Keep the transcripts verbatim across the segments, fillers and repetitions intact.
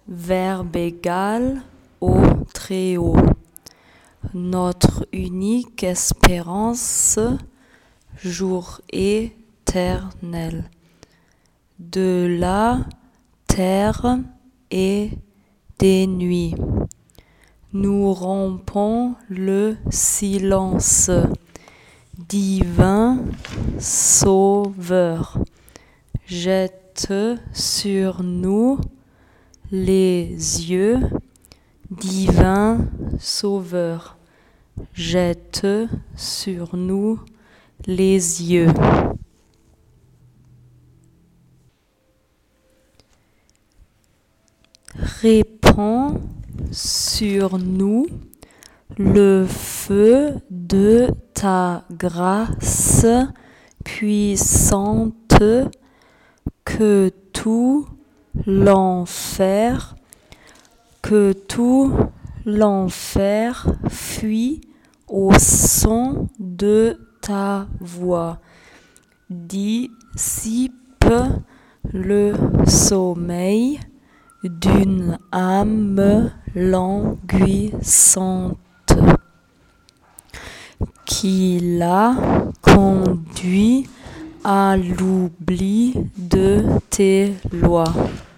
verbe égal au Très-Haut. Notre unique espérance, jour éternel. De la terre et des nuits. Nous rompons le silence. Divin Sauveur, jette sur nous les yeux. Divin Sauveur, jette sur nous les yeux. Répands sur nous le feu de ta grâce puissante, que tout l'enfer, que tout l'enfer fuit au son de ta voix. Dissipe le sommeil d'une âme languissante qui l'a conduit à l'oubli de tes lois,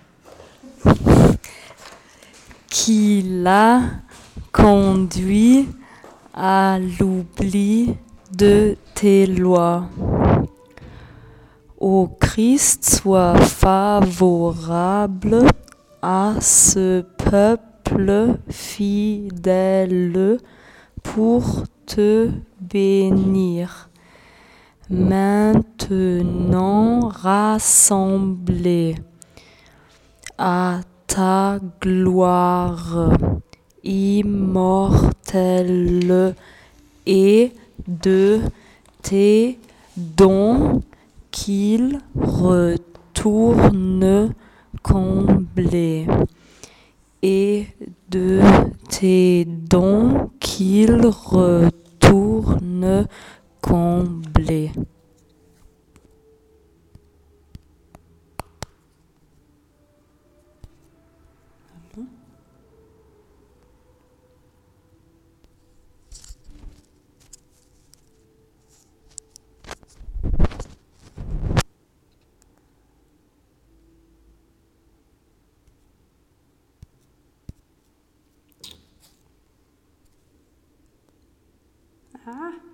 qui l'a conduit à l'oubli de tes lois. Ô Christ, sois favorable à ce peuple fidèle pour te bénir. Maintenant rassemblés à ta gloire immortelle et de tes dons qu'il retourne comblé, et de tes dons qu'il retourne comblé. Ah.